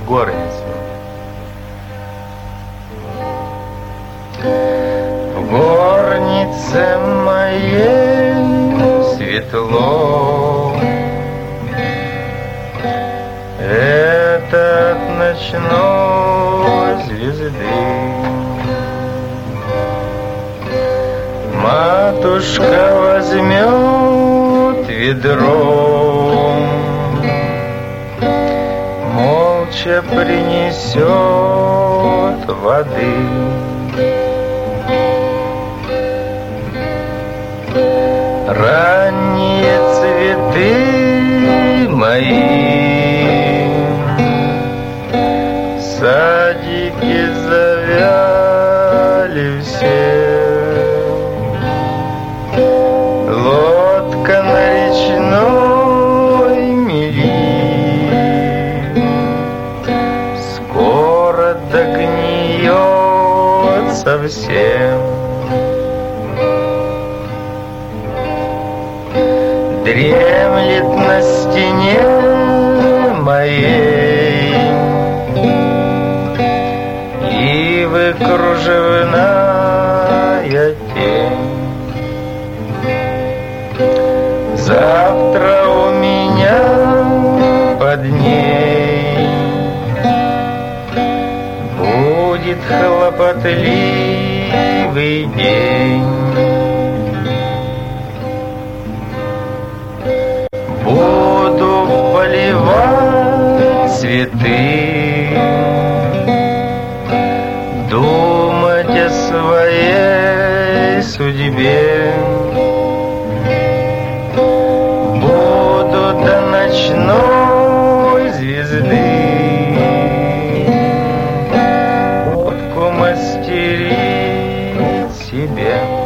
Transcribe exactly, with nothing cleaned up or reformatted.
горницу. В горнице моей светло, это от ночной звезды. Матушка возьмет ведро, молча принесет воды. Ранние цветы мои в садике завяли все. Лодка на речной мели скоро догниет совсем. Дремлет на стене моей ивы кружевная тень. Завтра у меня под ней будет хлопотливый день. Буду поливать цветы, думать о своей судьбе. Буду до ночной звезды водку мастерить себе.